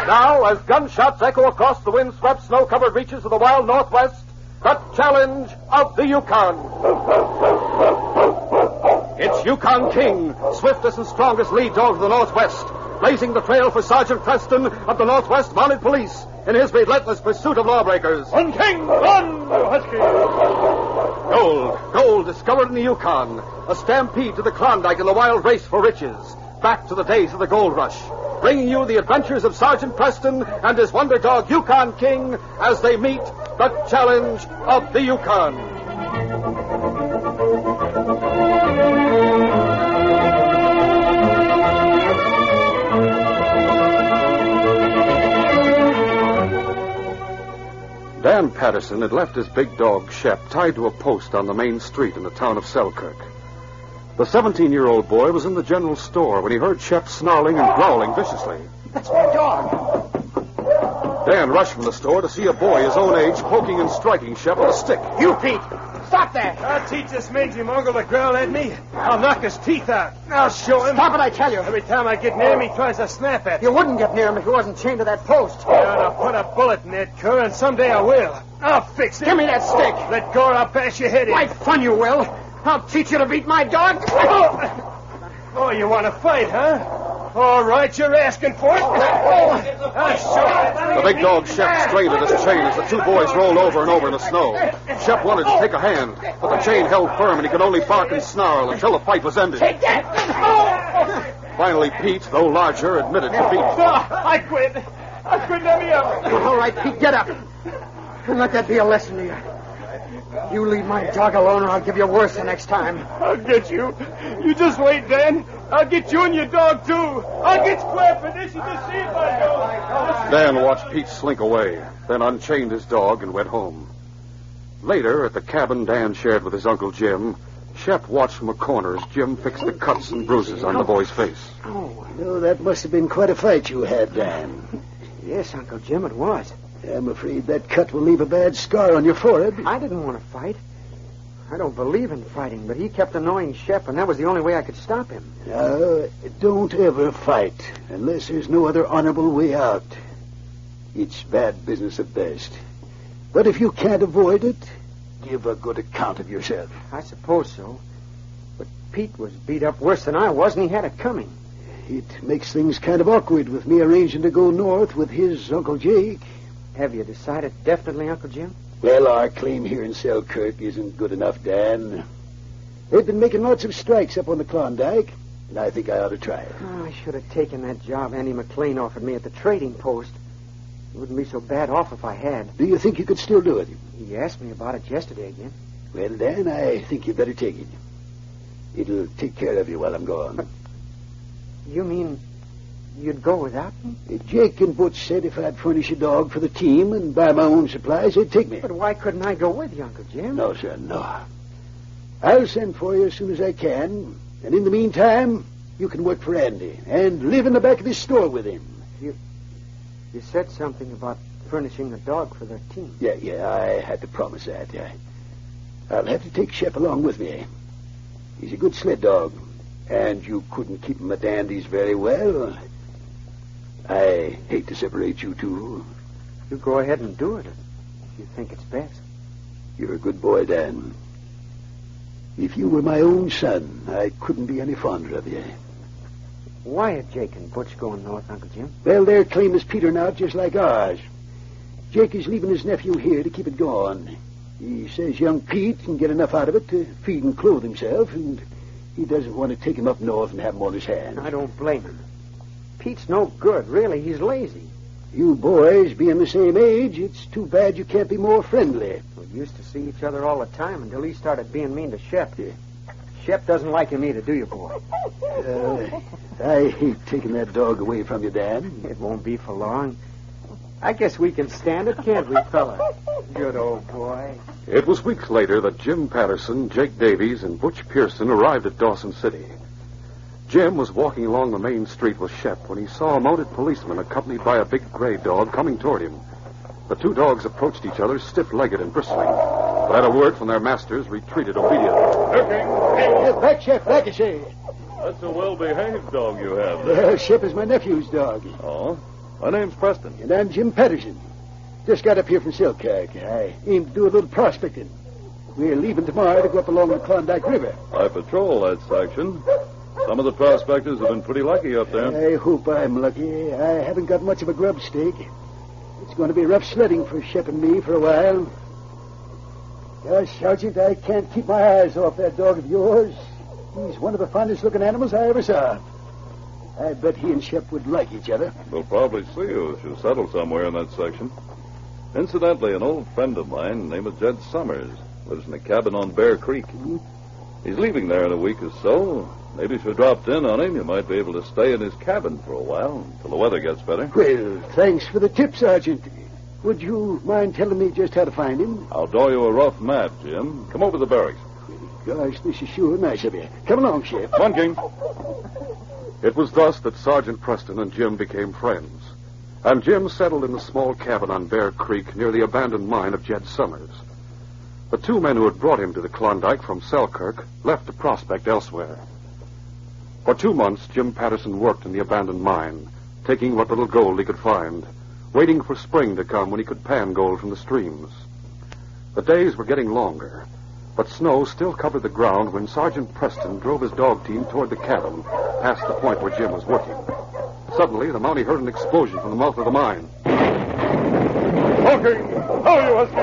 Now, as gunshots echo across the wind-swept, snow-covered reaches of the wild Northwest, the challenge of the Yukon. It's Yukon King, swiftest and strongest lead dog of the Northwest, blazing the trail for Sergeant Preston of the Northwest Mounted Police in his relentless pursuit of lawbreakers. Run, King! Run, you husky! Gold discovered in the Yukon, a stampede to the Klondike in the wild race for riches, back to the days of the gold rush, bringing you the adventures of Sergeant Preston and his wonder dog Yukon King as they meet the challenge of the Yukon. Dan Patterson had left his big dog, Shep, tied to a post on the main street in the town of Selkirk. The 17-year-old boy was in the general store when he heard Shep snarling and growling viciously. That's my dog. Dan rushed from the store to see a boy his own age poking and striking Shep with a stick. You, Pete! Stop that! I'll teach this mangy mongrel to growl at me. I'll knock his teeth out. I'll show him. Stop it, I tell you. Every time I get near him, he tries to snap at me. You wouldn't get near him if he wasn't chained to that post. Yeah, and I'll put a bullet in that cur, and someday I will. I'll fix it. Give me that stick. Let go or I'll bash your head in. Like fun you will. I'll teach you to beat my dog. Oh, you want to fight, huh? All right, you're asking for it. I'll show you. The big dog Shep strained at his chain as the two boys rolled over and over in the snow. Shep wanted to take a hand, but the chain held firm and he could only bark and snarl until the fight was ended. Take that! Finally, Pete, though larger, admitted defeat. I quit. Let me up. All right, Pete, get up. And let that be a lesson to you. You leave my dog alone or I'll give you worse the next time. I'll get you. You just wait, Dan. I'll get you and your dog, too. I'll get square for this. You just see if I go. Dan watched Pete slink away, then unchained his dog and went home. Later, at the cabin Dan shared with his Uncle Jim, Shep watched from a corner as Jim fixed the cuts and bruises on the boy's face. Oh, that must have been quite a fight you had, Dan. Yes, Uncle Jim, it was. I'm afraid that cut will leave a bad scar on your forehead. I didn't want to fight. I don't believe in fighting, but he kept annoying Shep, and that was the only way I could stop him. No, don't ever fight unless there's no other honorable way out. It's bad business at best. But if you can't avoid it, give a good account of yourself. I suppose so. But Pete was beat up worse than I was, and he had it coming. It makes things kind of awkward with me arranging to go north with his Uncle Jake. Have you decided definitely, Uncle Jim? Well, our claim here in Selkirk isn't good enough, Dan. They've been making lots of strikes up on the Klondike, and I think I ought to try it. Oh, I should have taken that job Andy McLean offered me at the trading post. It wouldn't be so bad off if I had. Do you think you could still do it? He asked me about it yesterday again. Well, Dan, I think you better take it. It'll take care of you while I'm gone. But you mean you'd go without me? Jake and Butch said if I'd furnish a dog for the team and buy my own supplies, they'd take me. But why couldn't I go with you, Uncle Jim? No, sir, no. I'll send for you as soon as I can. And in the meantime, you can work for Andy and live in the back of this store with him. You said something about furnishing a dog for their team. Yeah, I had to promise that. I'll have to take Shep along with me. He's a good sled dog, and you couldn't keep him at Andy's very well. I hate to separate you two. You go ahead and do it if you think it's best. You're a good boy, Dan. If you were my own son, I couldn't be any fonder of you. Why are Jake and Butch going north, Uncle Jim? Well, their claim is petering out just like ours. Jake is leaving his nephew here to keep it going. He says young Pete can get enough out of it to feed and clothe himself, and he doesn't want to take him up north and have him on his hands. I don't blame him. Pete's no good, really. He's lazy. You boys being the same age, it's too bad you can't be more friendly. We used to see each other all the time until he started being mean to Shep. Shep doesn't like him either, do you, boy? I hate taking that dog away from you, Dan. It won't be for long. I guess we can stand it, can't we, fella? Good old boy. It was weeks later that Jim Patterson, Jake Davies, and Butch Pearson arrived at Dawson City. Jim was walking along the main street with Shep when he saw a mounted policeman accompanied by a big gray dog coming toward him. The two dogs approached each other stiff-legged and bristling, but at a word from their masters, retreated obediently. Back, Shep, back, I say. That's a well-behaved dog you have there. Shep is my nephew's dog. Oh? My name's Preston. And I'm Jim Patterson. Just got up here from Selkirk. I aim to do a little prospecting. We're leaving tomorrow to go up along the Klondike River. I patrol that section. Some of the prospectors have been pretty lucky up there. I hope I'm lucky. I haven't got much of a grub stake. It's going to be rough sledding for Shep and me for a while. Gosh, Sergeant, I can't keep my eyes off that dog of yours. He's one of the finest-looking animals I ever saw. I bet he and Shep would like each other. We'll probably see you if you settle somewhere in that section. Incidentally, an old friend of mine named Jed Summers lives in a cabin on Bear Creek. Mm-hmm. He's leaving there in a week or so. Maybe if you dropped in on him, you might be able to stay in his cabin for a while until the weather gets better. Well, thanks for the tip, Sergeant. Would you mind telling me just how to find him? I'll draw you a rough map, Jim. Come over to the barracks. Gosh, this is sure nice of you. Come along, Shep. Come on, King. It was thus that Sergeant Preston and Jim became friends. And Jim settled in the small cabin on Bear Creek near the abandoned mine of Jed Summers. The two men who had brought him to the Klondike from Selkirk left to prospect elsewhere. For 2 months, Jim Patterson worked in the abandoned mine, taking what little gold he could find, waiting for spring to come when he could pan gold from the streams. The days were getting longer, but snow still covered the ground when Sergeant Preston drove his dog team toward the cabin, past the point where Jim was working. Suddenly, the Mountie heard an explosion from the mouth of the mine. Talking! How are you,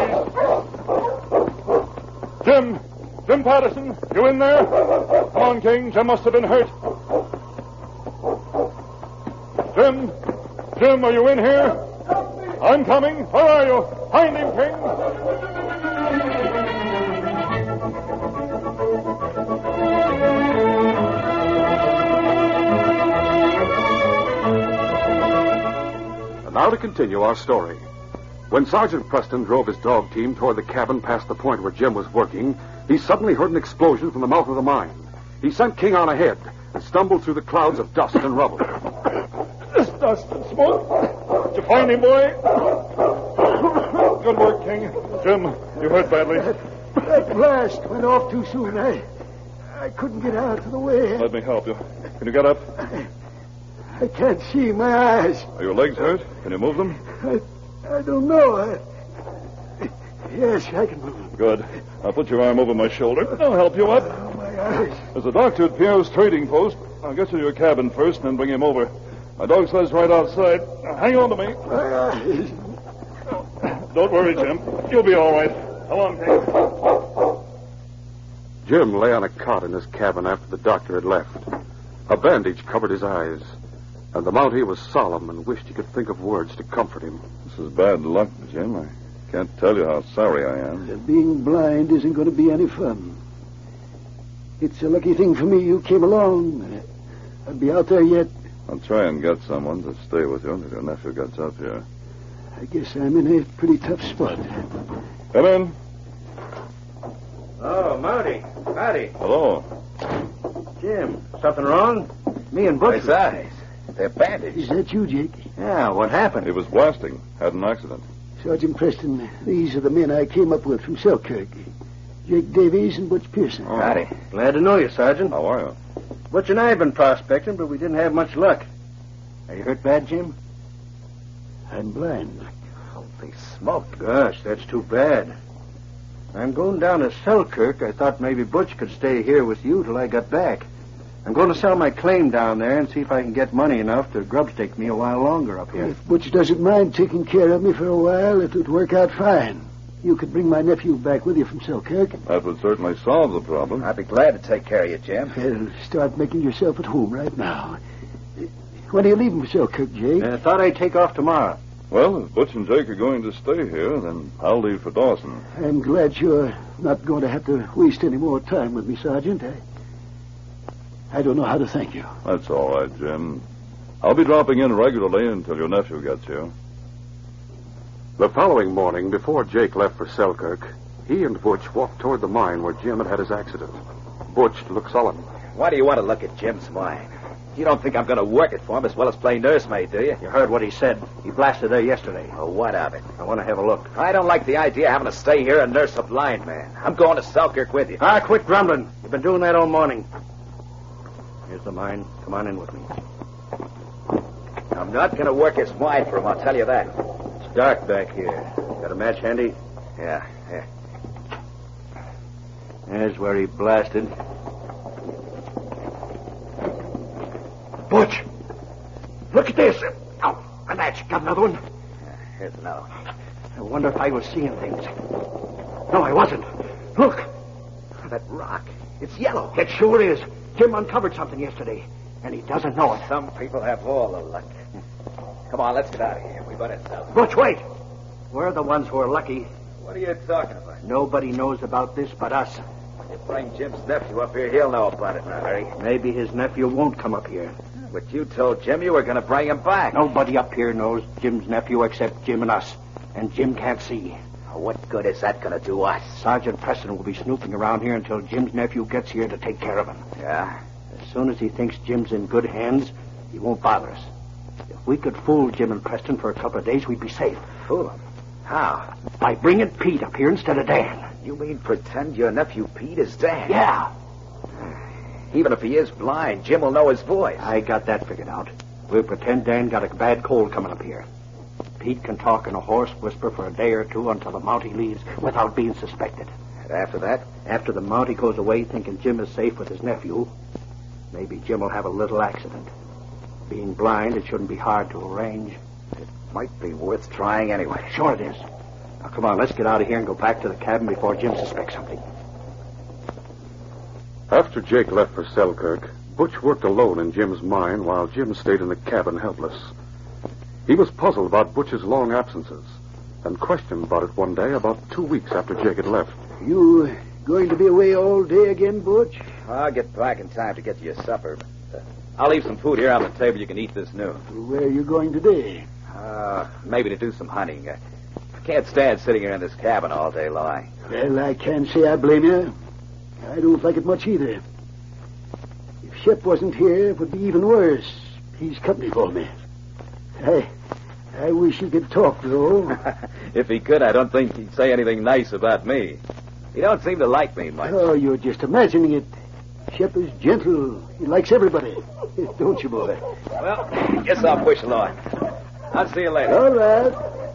Huskies? Jim Patterson, you in there? Come on, King. Jim must have been hurt. Jim, are you in here? I'm coming. Where are you? Find him, King. And now to continue our story. When Sergeant Preston drove his dog team toward the cabin past the point where Jim was working, he suddenly heard an explosion from the mouth of the mine. He sent King on ahead and stumbled through the clouds of dust and rubble. This dust and smoke. Did you find him, boy? Good work, King. Jim, you hurt badly. That blast went off too soon. I couldn't get out of the way. Let me help you. Can you get up? I can't see. My eyes. Are your legs hurt? Can you move them? I don't know. Yes, I can move. Good. I'll put your arm over my shoulder. I'll help you up. Oh, my eyes. There's a doctor at Pierre's trading post. I'll get you to your cabin first and then bring him over. My dog sled's right outside. Now, hang on to me. My eyes. Don't worry, Jim. You'll be all right. Come on, King. Jim lay on a cot in his cabin after the doctor had left. A bandage covered his eyes, and the Mountie was solemn and wished he could think of words to comfort him. This is bad luck, Jim. I can't tell you how sorry I am. Being blind isn't going to be any fun. It's a lucky thing for me you came along. I'll be out there yet. I'll try and get someone to stay with you until your nephew gets up here. I guess I'm in a pretty tough spot. Come in. Oh, Mountie. Howdy. Hello. Jim, something wrong? Me and Butch. His eyes. They're bandaged. Is that you, Jake? Yeah, what happened? He was blasting. Had an accident. Sergeant Preston, these are the men I came up with from Selkirk. Jake Davies and Butch Pearson. Oh, howdy. Glad to know you, Sergeant. How are you? Butch and I have been prospecting, but we didn't have much luck. Are you hurt bad, Jim? I'm blind. Holy smoke. Gosh, that's too bad. I'm going down to Selkirk. I thought maybe Butch could stay here with you till I got back. I'm going to sell my claim down there and see if I can get money enough to grubstake me a while longer up here. If Butch doesn't mind taking care of me for a while, it would work out fine. You could bring my nephew back with you from Selkirk. That would certainly solve the problem. I'd be glad to take care of you, Jim. Well, start making yourself at home right now. When are you leaving for Selkirk, Jake? I thought I'd take off tomorrow. Well, if Butch and Jake are going to stay here, then I'll leave for Dawson. I'm glad you're not going to have to waste any more time with me, Sergeant. I don't know how to thank you. That's all right, Jim. I'll be dropping in regularly until your nephew gets here. The following morning, before Jake left for Selkirk, he and Butch walked toward the mine where Jim had had his accident. Butch looked sullen. Why do you want to look at Jim's mine? You don't think I'm going to work it for him as well as play nursemaid, do you? You heard what he said. He blasted there yesterday. Oh, what of it? I want to have a look. I don't like the idea of having to stay here and nurse a blind man. I'm going to Selkirk with you. Quit grumbling. You've been doing that all morning. Here's the mine. Come on in with me. I'm not going to work his mind for him, I'll tell you that. It's dark back here. Got a match handy? Yeah. There's where he blasted. Butch! Look at this. Oh, a match. Got another one? Here's another one. I wonder if I was seeing things. No, I wasn't. Look. That rock. It's yellow. It sure is. Jim uncovered something yesterday, and he doesn't know it. Some people have all the luck. Come on, let's get out of here. We better tell them. Butch, wait. We're the ones who are lucky. What are you talking about? Nobody knows about this but us. When you bring Jim's nephew up here, he'll know about it in a hurry. Maybe his nephew won't come up here. But you told Jim you were going to bring him back. Nobody up here knows Jim's nephew except Jim and us. And Jim can't see. What good is that going to do us? Sergeant Preston will be snooping around here until Jim's nephew gets here to take care of him. Yeah? As soon as he thinks Jim's in good hands, he won't bother us. If we could fool Jim and Preston for a couple of days, we'd be safe. Fool him? How? By bringing Pete up here instead of Dan. You mean pretend your nephew Pete is Dan? Yeah. Even if he is blind, Jim will know his voice. I got that figured out. We'll pretend Dan got a bad cold coming up here. Pete can talk in a hoarse whisper for a day or two until the Mountie leaves without being suspected. And after that? After the Mountie goes away thinking Jim is safe with his nephew, maybe Jim will have a little accident. Being blind, it shouldn't be hard to arrange. It might be worth trying anyway. Sure it is. Now, come on, let's get out of here and go back to the cabin before Jim suspects something. After Jake left for Selkirk, Butch worked alone in Jim's mine while Jim stayed in the cabin helpless. He was puzzled about Butch's long absences and questioned about it one day about 2 weeks after Jake had left. You going to be away all day again, Butch? I'll get back in time to get you your supper. But, I'll leave some food here on the table. You can eat this noon. Where are you going today? Maybe to do some hunting. I can't stand sitting here in this cabin all day long. Well, I can't say I blame you. I don't like it much either. If Shep wasn't here, it would be even worse. He's company for me. I wish he could talk, though. If he could, I don't think he'd say anything nice about me. He don't seem to like me much. Oh, you're just imagining it. Shep is gentle. He likes everybody. Don't you, boy? Well, guess I'll push along. I'll see you later. All right.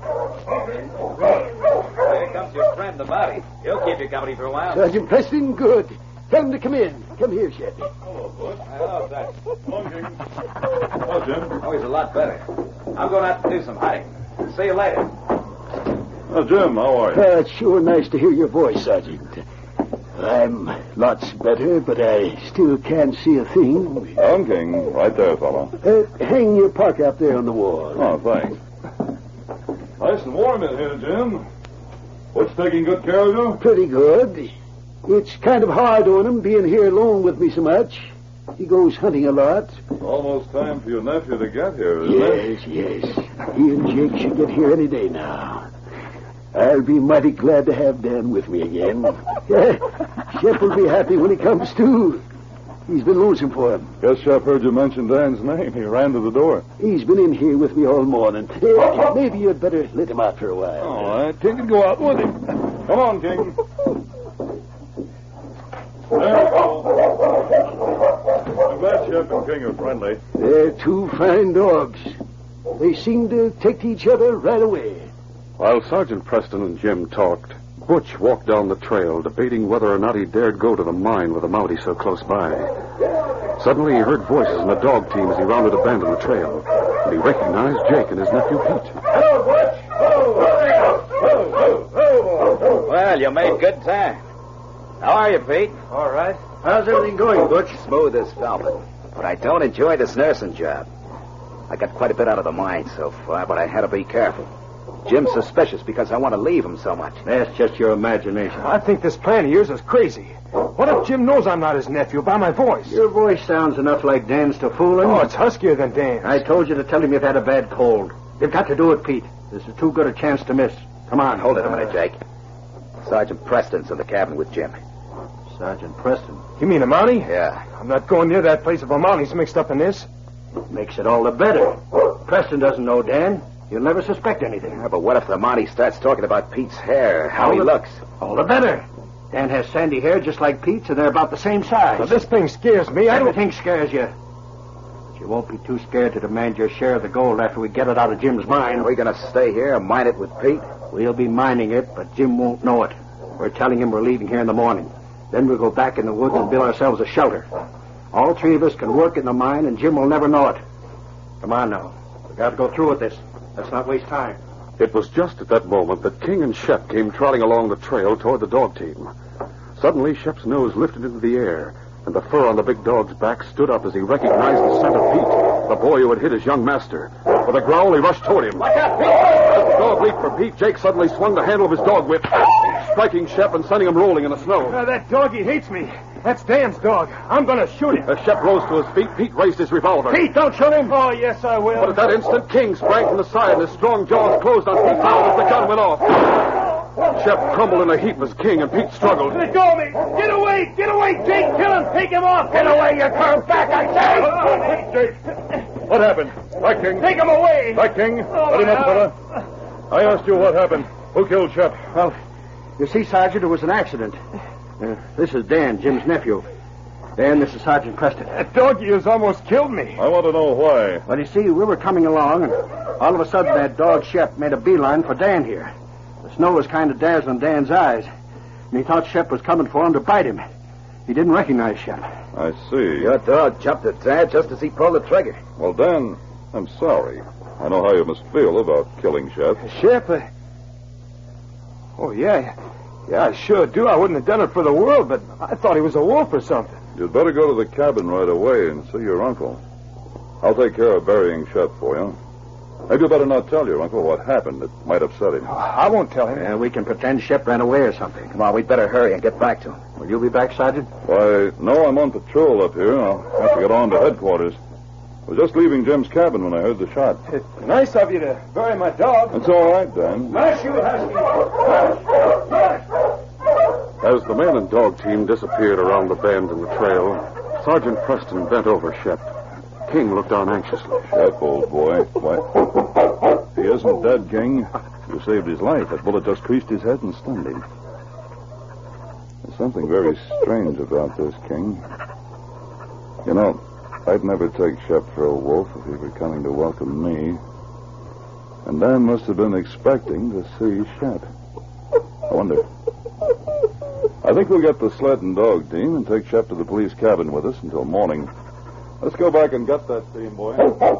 Here comes your friend, the Mountie. He'll keep you company for a while. Sergeant Preston, good. Tell him to come in. Come here, Shep. Hello, Butch. Hello, Dad. Hello, Jim. Oh, he's a lot better. I'm going out to do some hunting. See you later. Oh, Jim, how are you? It's sure nice to hear your voice, Sergeant. I'm lots better, but I still can't see a thing. I'm King. Right there, fella. Hang your parka up there on the wall. Oh, thanks. Nice and warm in here, Jim. Butch taking good care of you? Pretty good. It's kind of hard on him being here alone with me so much. He goes hunting a lot. Almost time for your nephew to get here, isn't it? Yes. He and Jake should get here any day now. I'll be mighty glad to have Dan with me again. Shep will be happy when he comes, too. He's been lonesome for him. Guess Shep heard you mention Dan's name. He ran to the door. He's been in here with me all morning. Maybe you'd better let him out for a while. All right, King can go out with him. Come on, King. There, I'm glad Shep and King are friendly. They're two fine dogs. They seem to take to each other right away. While Sergeant Preston and Jim talked, Butch walked down the trail, debating whether or not he dared go to the mine with the Mountie so close by. Suddenly, he heard voices in the dog team as he rounded a bend on the trail, and he recognized Jake and his nephew Pete. Hello, Butch. Well, you made good time. How are you, Pete? All right. How's everything going, Butch? Smooth as velvet. But I don't enjoy this nursing job. I got quite a bit out of the mine so far, but I had to be careful. Jim's suspicious because I want to leave him so much. That's just your imagination. I think this plan of yours is crazy. What if Jim knows I'm not his nephew by my voice? Your voice sounds enough like Dan's to fool him. Oh, it's huskier than Dan's. I told you to tell him you've had a bad cold. You've got to do it, Pete. This is too good a chance to miss. Come on. Hold it a minute, Jake. Sergeant Preston's in the cabin with Jim. Sergeant Preston. You mean a Mountie? Yeah. I'm not going near that place if a Mountie's mixed up in this. Makes it all the better. Preston doesn't know Dan. You'll never suspect anything. Yeah, but what if the Mountie starts talking about Pete's hair, how he looks? All the better. Dan has sandy hair just like Pete's, and they're about the same size. Now, this thing scares me. Everything scares you. you won't be too scared to demand your share of the gold after we get it out of Jim's mine. Are we going to stay here and mine it with Pete? We'll be mining it, but Jim won't know it. We're telling him we're leaving here in the morning. Then we'll go back in the woods and build ourselves a shelter. All three of us can work in the mine, and Jim will never know it. Come on now. We've got to go through with this. Let's not waste time. It was just at that moment that King and Shep came trotting along the trail toward the dog team. Suddenly, Shep's nose lifted into the air, and the fur on the big dog's back stood up as he recognized the scent of Pete, the boy who had hit his young master. With a growl, he rushed toward him. Watch out, Pete! As the dog leaped for Pete, Jake suddenly swung the handle of his dog whip, striking Shep and sending him rolling in the snow. That doggy hates me. That's Dan's dog. I'm going to shoot him. As Shep rose to his feet, Pete raised his revolver. Pete, don't shoot him. Oh, yes, I will. But at that instant, King sprang from the side, and his strong jaws closed on Pete's mouth as the gun went off. Shep crumbled in a heap as King and Pete struggled. Let go of me. Get away. Get away, Jake. Kill him. Take him off. Get away, you come back, I say! Jake, what happened? Back, King. Take him away. Back, King. Let him up, fella. I asked you what happened. Who killed Shep? Well, you see, Sergeant, it was an accident. This is Dan, Jim's nephew. Dan, this is Sergeant Preston. That doggy has almost killed me. I want to know why. Well, you see, we were coming along, and all of a sudden that dog Shep made a beeline for Dan here. The snow was kind of dazzling Dan's eyes, and he thought Shep was coming for him to bite him. He didn't recognize Shep. I see. Your dog jumped at Dad just as he pulled the trigger. Well, Dan, I'm sorry. I know how you must feel about killing Shep. Shep? Oh, yeah. Yeah, I sure do. I wouldn't have done it for the world, but I thought he was a wolf or something. You'd better go to the cabin right away and see your uncle. I'll take care of burying Shep for you. Maybe you better not tell your uncle what happened. It might upset him. I won't tell him. Yeah, we can pretend Shep ran away or something. Come on, we'd better hurry and get back to him. Will you be back, Sergeant? Why, no, I'm on patrol up here. I'll have to get on to headquarters. I was just leaving Jim's cabin when I heard the shot. It's nice of you to bury my dog. It's all right, Dan. Mash you, Husky. As the man and dog team disappeared around the bend in the trail, Sergeant Preston bent over Shep. King looked on anxiously. Shep, old boy. Why? He isn't dead, King. You saved his life. That bullet just creased his head and stunned him. There's something very strange about this, King. You know, I'd never take Shep for a wolf if he were coming to welcome me. And Dan must have been expecting to see Shep. I wonder. I think we'll get the sled and dog team and take Shep to the police cabin with us until morning. Let's go back and get that team, boy.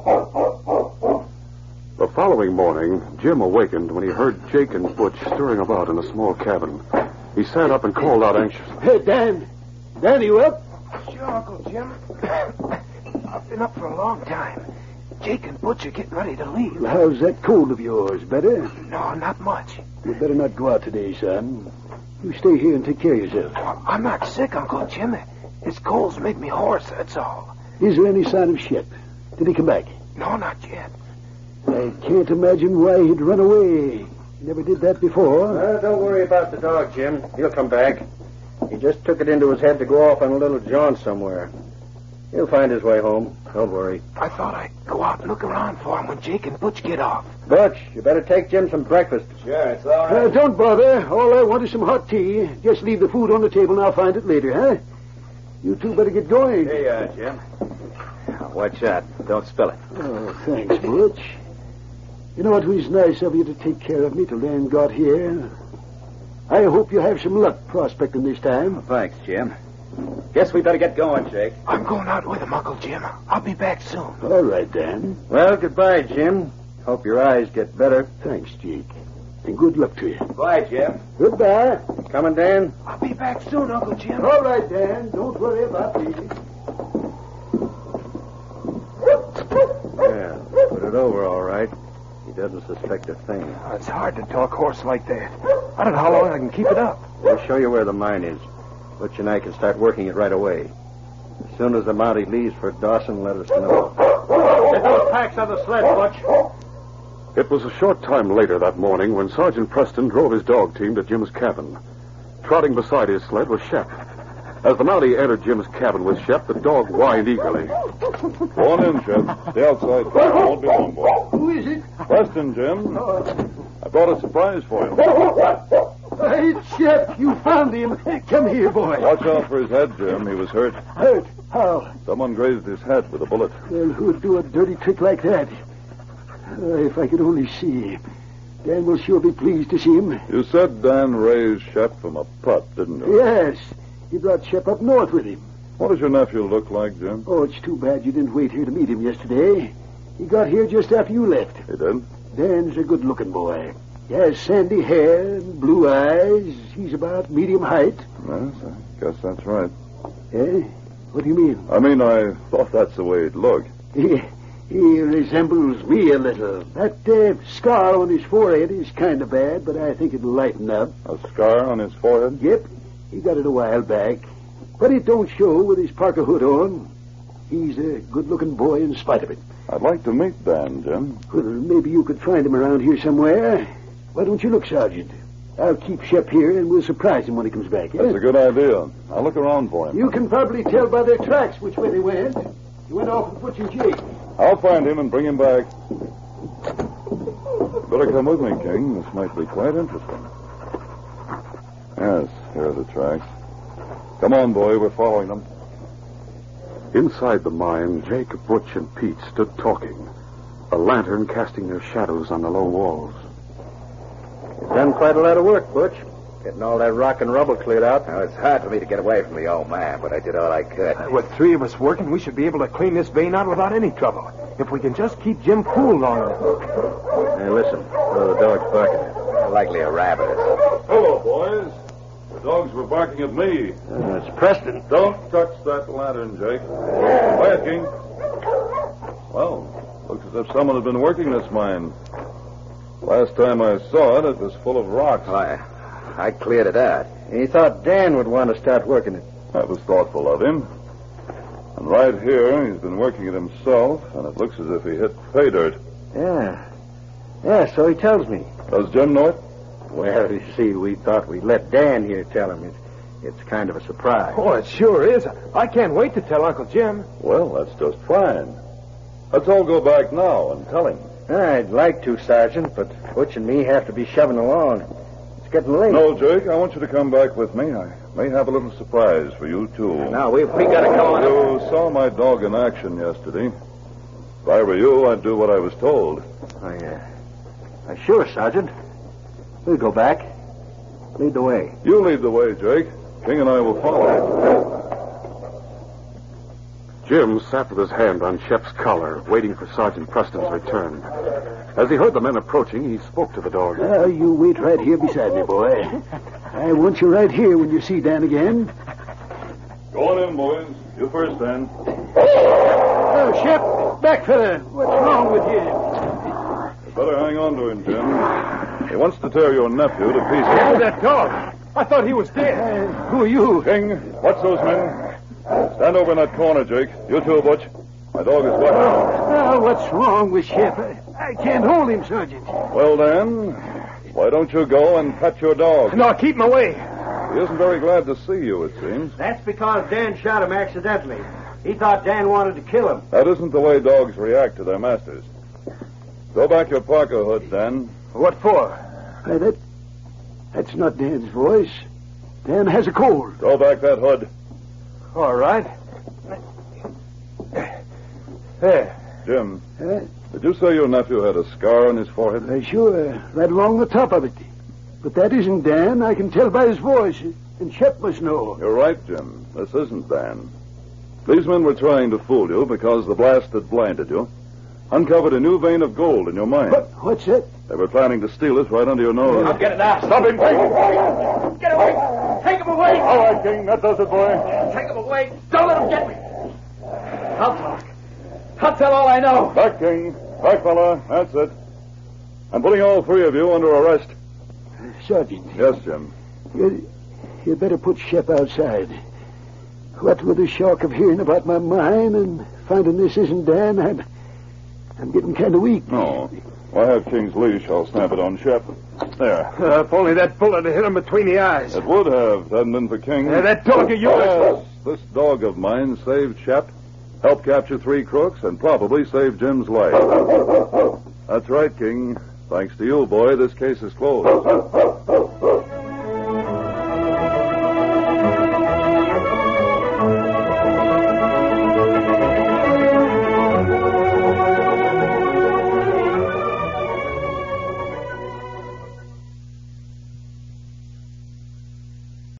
The following morning, Jim awakened when he heard Jake and Butch stirring about in a small cabin. He sat up and called out anxiously. Hey, Dan. Dan, you up? Sure, Uncle Jim. I've been up for a long time. Jake and Butch are getting ready to leave. Well, how's that cold of yours? Better? No, not much. You better not go out today, son. You stay here and take care of yourself. I'm not sick, Uncle Jim. His colds make me hoarse, that's all. Is there any sign of Shep? Did he come back? No, not yet. I can't imagine why he'd run away. He never did that before. Don't worry about the dog, Jim. He'll come back. He just took it into his head to go off on a little jaunt somewhere. He'll find his way home. Don't worry. I thought I'd go out and look around for him when Jake and Butch get off. Butch, you better take Jim some breakfast. Sure, it's all right. Don't bother. All I want is some hot tea. Just leave the food on the table and I'll find it later, huh? You two better get going. Here you are, Jim. Watch out. Don't spill it. Oh, thanks, Butch. You know, it was nice of you to take care of me till Dan got here. I hope you have some luck prospecting this time. Thanks, Jim. Guess we better get going, Jake. I'm going out with him, Uncle Jim. I'll be back soon. All right, Dan. Well, goodbye, Jim. Hope your eyes get better. Thanks, Jake. And good luck to you. Bye, Jim. Goodbye. Coming, Dan? I'll be back soon, Uncle Jim. All right, Dan. Don't worry about me. Yeah, put it over all right. He doesn't suspect a thing. It's hard to talk hoarse like that. I don't know how long I can keep it up. We'll show you where the mine is. Butch and I can start working it right away. As soon as the Mountie leaves for Dawson, let us know. Get those packs on the sled, Butch. It was a short time later that morning when Sergeant Preston drove his dog team to Jim's cabin. Trotting beside his sled was Shep. As the Mountie entered Jim's cabin with Shep, the dog whined eagerly. Go on in, Shep. Stay outside. Won't be long, boy. Who is it? Preston, Jim. I brought a surprise for you. Hey, Shep, you found him. Come here, boy. Watch out for his head, Jim. He was hurt. Hurt? How? Someone grazed his head with a bullet. Well, who'd do a dirty trick like that? If I could only see him. Dan will sure be pleased to see him. You said Dan raised Shep from a putt, didn't you? Yes. He brought Shep up north with him. What does your nephew look like, Jim? Oh, it's too bad you didn't wait here to meet him yesterday. He got here just after you left. He did? Dan's a good-looking boy. He has sandy hair and blue eyes. He's about medium height. Yes, I guess that's right. Eh? What do you mean? I mean, I thought that's the way he'd look. He resembles me a little. That scar on his forehead is kind of bad, but I think it'll lighten up. A scar on his forehead? Yep. He got it a while back. But it don't show with his parka hood on. He's a good-looking boy in spite of it. I'd like to meet Dan, Jim. Well, maybe you could find him around here somewhere. Why don't you look, Sergeant? I'll keep Shep here, and we'll surprise him when he comes back. That's a good idea. I'll look around for him. You can probably tell by their tracks which way they went. He went off with Butch and Jake. I'll find him and bring him back. Better come with me, King. This might be quite interesting. Yes, here are the tracks. Come on, boy. We're following them. Inside the mine, Jake, Butch, and Pete stood talking, a lantern casting their shadows on the low walls. You've done quite a lot of work, Butch. Getting all that rock and rubble cleared out. Now, it's hard for me to get away from the old man, but I did all I could. With three of us working, we should be able to clean this vein out without any trouble. If we can just keep Jim cool long enough. Hey, listen. What are the dogs barking? Likely a rabbit. Hello, boys. The dogs were barking at me. It's Preston. Don't touch that lantern, Jake. Quiet, King. Well, looks as if someone had been working this mine. Last time I saw it, it was full of rocks. I cleared it out. He thought Dan would want to start working it. That was thoughtful of him. And right here, he's been working it himself, and it looks as if he hit pay dirt. Yeah, so he tells me. Does Jim know it? Well, you see, we thought we'd let Dan here tell him. It's kind of a surprise. Oh, it sure is. I can't wait to tell Uncle Jim. Well, that's just fine. Let's all go back now and tell him. I'd like to, Sergeant, but Butch and me have to be shoving along. It's getting late. No, Jake, I want you to come back with me. I may have a little surprise for you, too. No, we got to go on. You saw my dog in action yesterday. If I were you, I'd do what I was told. Sure, Sergeant. We'll go back. Lead the way. You lead the way, Jake. King and I will follow. Jim sat with his hand on Shep's collar, waiting for Sergeant Preston's return. As he heard the men approaching, he spoke to the dog. You wait right here beside me, boy. I want you right here when you see Dan again. Go on in, boys. You first, Dan. Oh, Shep, back fella. What's wrong with you? You better hang on to him, Jim. He wants to tear your nephew to pieces. Oh, that dog. I thought he was dead. Who are you? King, watch those men. Stand over in that corner, Jake. You too, Butch. My dog is wet. Oh, what's wrong with Shep? I can't hold him, Sergeant. Well, Dan, why don't you go and pet your dog? No, keep him away. He isn't very glad to see you, it seems. That's because Dan shot him accidentally. He thought Dan wanted to kill him. That isn't the way dogs react to their masters. Throw back your parka hood, Dan. What for? That's not Dan's voice. Dan has a cold. Throw back that hood. All right. There. Jim, did you say your nephew had a scar on his forehead? Sure, right along the top of it. But that isn't Dan. I can tell by his voice. And Shep must know. You're right, Jim. This isn't Dan. These men were trying to fool you because the blast that blinded you uncovered a new vein of gold in your mind. What's that? They were planning to steal it right under your nose. I'll get it out. Stop him, King! Get away. Take him away. All right, King. That does it, boy. Take him away. Don't let him get me. I'll talk. I'll tell all I know. Back, King. Back, fella. That's it. I'm putting all three of you under arrest. Sergeant. Yes, Jim. You better put Shep outside. What with the shock of hearing about my mine and finding this isn't Dan, I'm getting kind of weak. No. If I have King's leash, I'll snap it on Shep. There. If only that bullet had hit him between the eyes. It would have, if it hadn't been for King. That dog of yours. Yes, this dog of mine saved Shep, helped capture 3 crooks, and probably saved Jim's life. That's right, King. Thanks to you, boy, this case is closed.